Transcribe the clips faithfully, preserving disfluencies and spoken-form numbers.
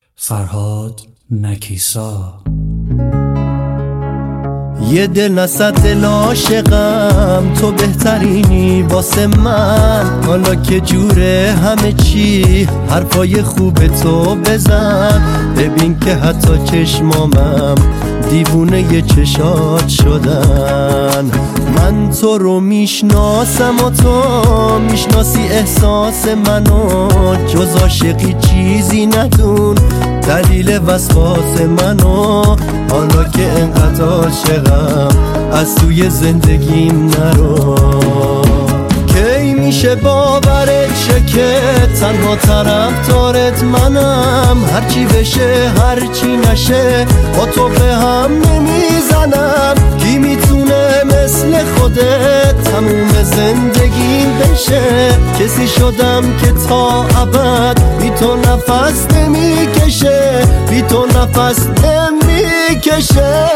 فرهاد نکیسا. یه دل نصد دل عاشقم، تو بهترینی واسه من. حالا که جوره همه چی، حرفای خوب تو بزن. ببین که حتی چشمامم دیوونه ی چشات شدن. من تو رو میشناسم و تو میشناسی احساس منو. جز عاشقی چیزی ندون، دلیل وسواس منو. حالا که انقدر عاشقم از توی زندگیم نرو. کی میشه باورت شه که تنها طرفدارت منم؟ هرچی بشه هرچی نشه با تو به هم نمیزنم. کی میتونه مثل خودت تموم زندگیم بشه؟ کسی شدم که تا ابد بی تو نفس نمیکشه، بی تو نفس نمیکشه.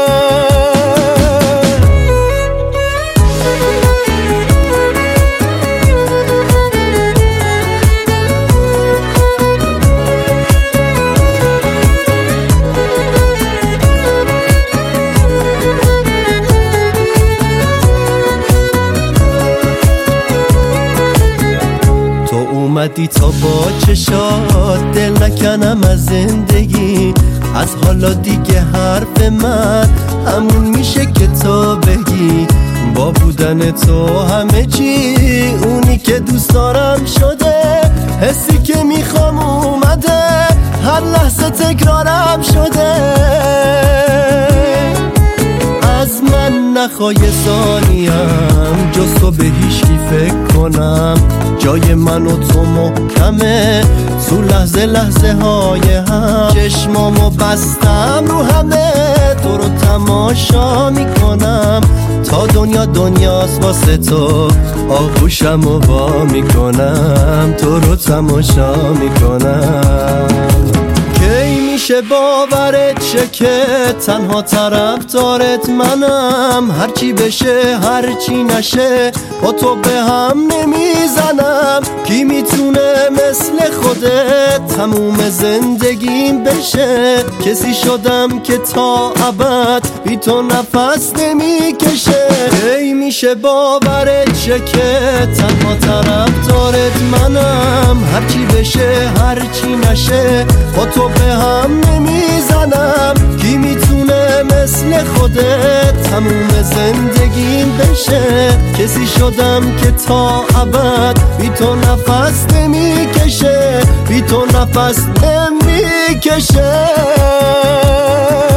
اومدی تا با چشات دل نکنم از زندگی. از حالا دیگه حرف من همون میشه که تو بگی. با بودن تو همه چی، اونی که دوست دارم شده. حسی که میخوام اومده، هر لحظه تکرارم شده. از من نخوای ثانیم جز تو به هیچکی فکر کنم. جای من و تو محکمه تو لحظه لحظه های هم. چشمامو بستم رو همه، تو رو تماشا میکنم. تا دنیا دنیاست واسه تو، آغوشم و وا میکنم. تو رو تماشا میکنم. کی میشه باورت شه که تنها طرفدارت منم؟ هرچی بشه هرچی نشه با تو به هم نمیزنم. کی میتونه مثل خودت تموم زندگیم بشه؟ کسی شدم که تا ابد بی تو نفس نمیکشه. کی میشه باورت شه که تنها طرفدارت منم؟ هرچی بشه هرچی نشه با تو به هم نمیزنم. کی میتونه مثل خودت تموم زندگیم بشه؟ کسی شدم که تا ابد بی تو نفس نمیکشه، بی تو نفس نمیکشه.